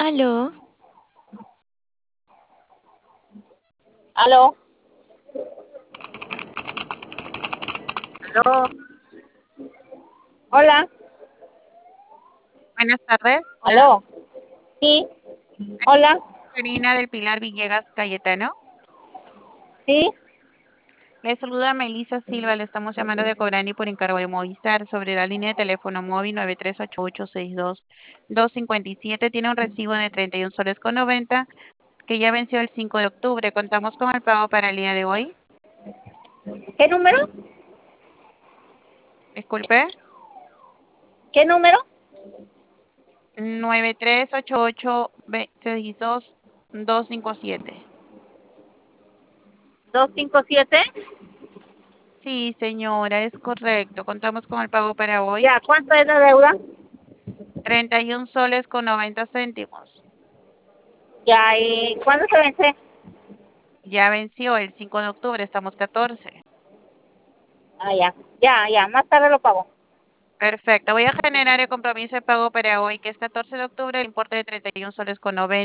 Aló, Aló, aló, hola, Buenas tardes, hola. aló, sí, hola, Karina del Pilar Villegas Cayetano. sí, Le saluda Melissa Silva, le estamos llamando de Cobrani por encargo de Movistar sobre la línea de teléfono móvil 93886257. Tiene un recibo de 31 soles con 90 que ya venció el 5 de octubre. Contamos con el pago para el día de hoy. ¿qué número? Disculpe, ¿Qué número? 93886257. 257. Sí, señora, es correcto. Contamos con el pago para hoy. Ya, ¿cuánto es la deuda? 31 soles con 90 céntimos. Ya, ¿y cuándo se vence? Ya venció el 5 de octubre, estamos 14. Ah, ya, más tarde lo pago. Perfecto. Voy a generar el compromiso de pago para hoy, que es 14 de octubre, el importe de 31 soles con 90.